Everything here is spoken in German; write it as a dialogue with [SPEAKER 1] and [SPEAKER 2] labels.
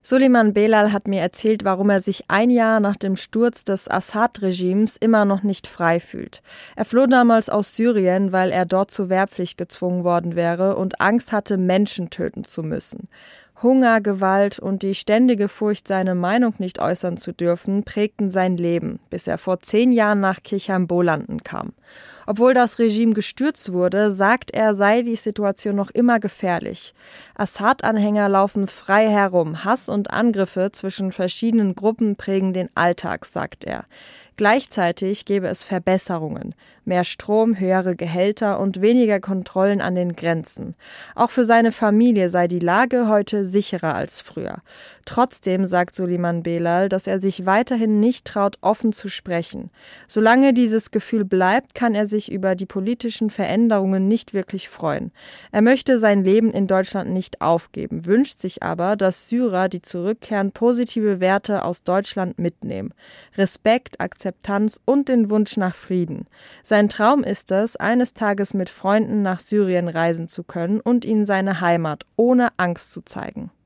[SPEAKER 1] Suleiman Belal hat mir erzählt, warum er sich ein Jahr nach dem Sturz des Assad-Regimes immer noch nicht frei fühlt. Er floh damals aus Syrien, weil er dort zur Wehrpflicht gezwungen worden wäre und Angst hatte, Menschen töten zu müssen. Hunger, Gewalt und die ständige Furcht, seine Meinung nicht äußern zu dürfen, prägten sein Leben, bis er vor 10 Jahren nach Kirchheim-Bolanden kam. Obwohl das Regime gestürzt wurde, sagt er, sei die Situation noch immer gefährlich. Assad-Anhänger laufen frei herum. Hass und Angriffe zwischen verschiedenen Gruppen prägen den Alltag, sagt er. Gleichzeitig gäbe es Verbesserungen. Mehr Strom, höhere Gehälter und weniger Kontrollen an den Grenzen. Auch für seine Familie sei die Lage heute sicherer als früher. Trotzdem sagt Suleiman Belal, dass er sich weiterhin nicht traut, offen zu sprechen. Solange dieses Gefühl bleibt, kann er sich über die politischen Veränderungen nicht wirklich freuen. Er möchte sein Leben in Deutschland nicht aufgeben, wünscht sich aber, dass Syrer, die zurückkehren, positive Werte aus Deutschland mitnehmen. Respekt, Akzeptanz und den Wunsch nach Frieden. Sein Traum ist es, eines Tages mit Freunden nach Syrien reisen zu können und ihnen seine Heimat ohne Angst zu zeigen.